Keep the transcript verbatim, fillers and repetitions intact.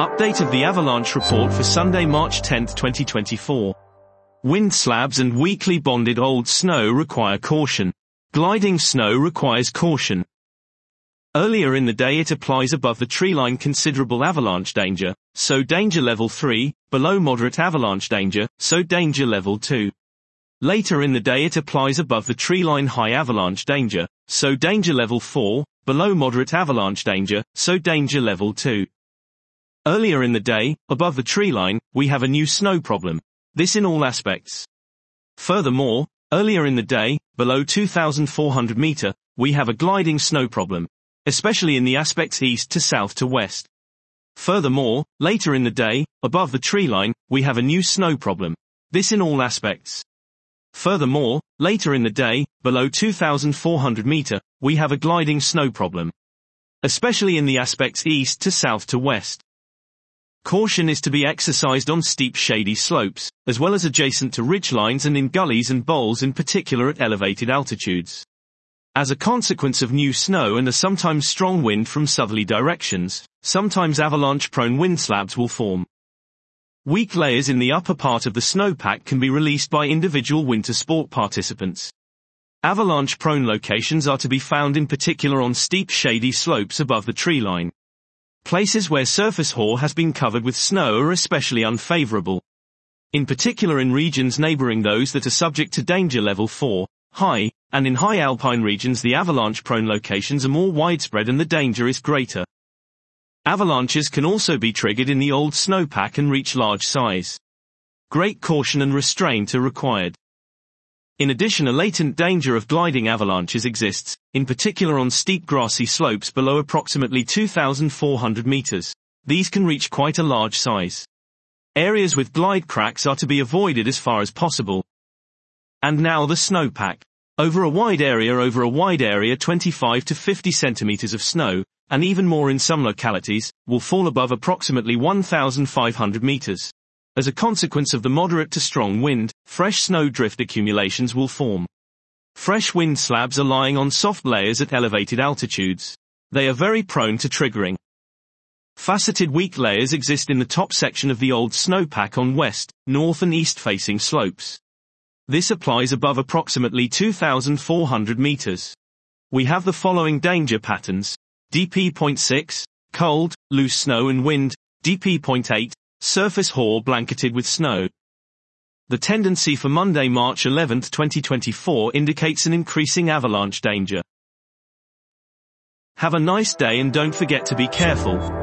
Update of the avalanche report for Sunday, March tenth, twenty twenty-four. Wind slabs and weakly bonded old snow require caution. Gliding snow requires caution. Earlier in the day it applies above the treeline considerable avalanche danger, so danger level three, below moderate avalanche danger, so danger level two. Later in the day it applies above the treeline high avalanche danger, so danger level four, below moderate avalanche danger, so danger level two. Earlier in the day, above the treeline, we have a new snow problem. This in all aspects. Furthermore, earlier in the day, below two thousand four hundred meter, we have a gliding snow problem, especially in the aspects east to south to west. Furthermore, later in the day, above the treeline, we have a new snow problem. This in all aspects. Furthermore, later in the day, below two thousand four hundred meter, we have a gliding snow problem, especially in the aspects east to south to west. Caution is to be exercised on steep shady slopes, as well as adjacent to ridgelines and in gullies and bowls, in particular at elevated altitudes. As a consequence of new snow and a sometimes strong wind from southerly directions, sometimes avalanche-prone wind slabs will form. Weak layers in the upper part of the snowpack can be released by individual winter sport participants. Avalanche-prone locations are to be found in particular on steep shady slopes above the treeline. Places where surface hoar has been covered with snow are especially unfavorable. In particular in regions neighboring those that are subject to danger level four, high, and in high alpine regions the avalanche-prone locations are more widespread and the danger is greater. Avalanches can also be triggered in the old snowpack and reach large size. Great caution and restraint are required. In addition, a latent danger of gliding avalanches exists, in particular on steep grassy slopes below approximately two thousand four hundred meters. These can reach quite a large size. Areas with glide cracks are to be avoided as far as possible. And now the snowpack. Over a wide area over a wide area twenty-five to fifty centimeters of snow, and even more in some localities, will fall above approximately one thousand five hundred meters. As a consequence of the moderate to strong wind, fresh snow drift accumulations will form. Fresh wind slabs are lying on soft layers at elevated altitudes. They are very prone to triggering. Faceted weak layers exist in the top section of the old snowpack on west, north and east facing slopes. This applies above approximately two thousand four hundred meters. We have the following danger patterns. D P zero point six, cold, loose snow and wind. D P zero point eight, surface hoar blanketed with snow. The tendency for Monday, March eleventh, twenty twenty-four indicates an increasing avalanche danger. Have a nice day and don't forget to be careful.